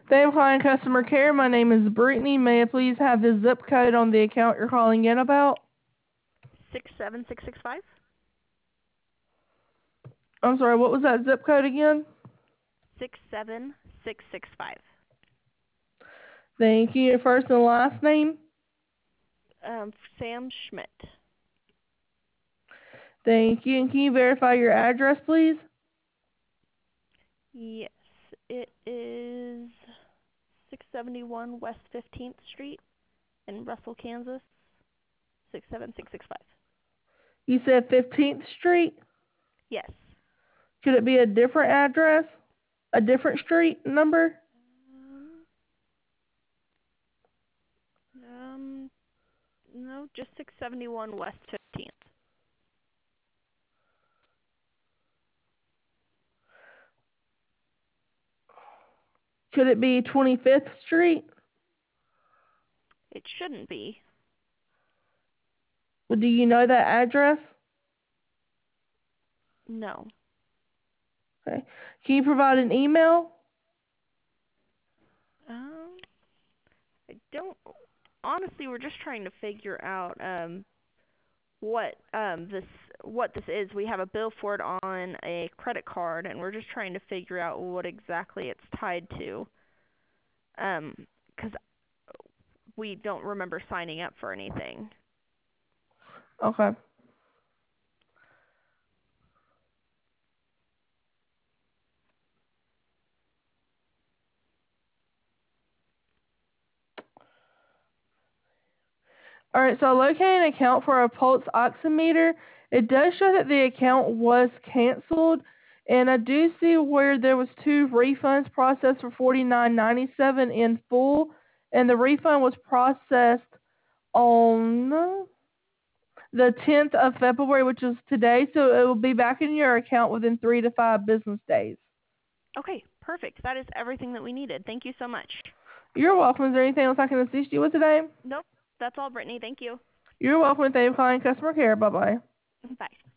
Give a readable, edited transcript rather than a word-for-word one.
Thank you for calling customer care. My name is Brittany. May I please have the zip code on the account you're calling in about? 67665. I'm sorry, what was that zip code again? 67665. Thank you. Your first and last name? Sam Schmidt. Thank you. And can you verify your address, please? Yes, it is 671 West 15th Street in Russell, Kansas. 67665. You said 15th Street? Yes. Could it be a different address? A different street number? No, just 671 West 15th. Could it be 25th Street? It shouldn't be. Well, do you know that address? No. Okay. Can you provide an email? I don't. Honestly, we're just trying to figure out what this is. We have a bill for it on a credit card, and we're just trying to figure out what exactly it's tied to. Because we don't remember signing up for anything. Okay. Alright, so locating an account for a pulse oximeter, it does show that the account was canceled, and I do see where there was 2 refunds processed for $49.97 in full, and the refund was processed on the 10th of February, which is today, so it will be back in your account within 3 to 5 business days. Okay, perfect. That is everything that we needed. Thank you so much. You're welcome. Is there anything else I can assist you with today? Nope, that's all, Brittany. Thank you. You're welcome. Thank you for calling customer care. Bye-bye. Bye.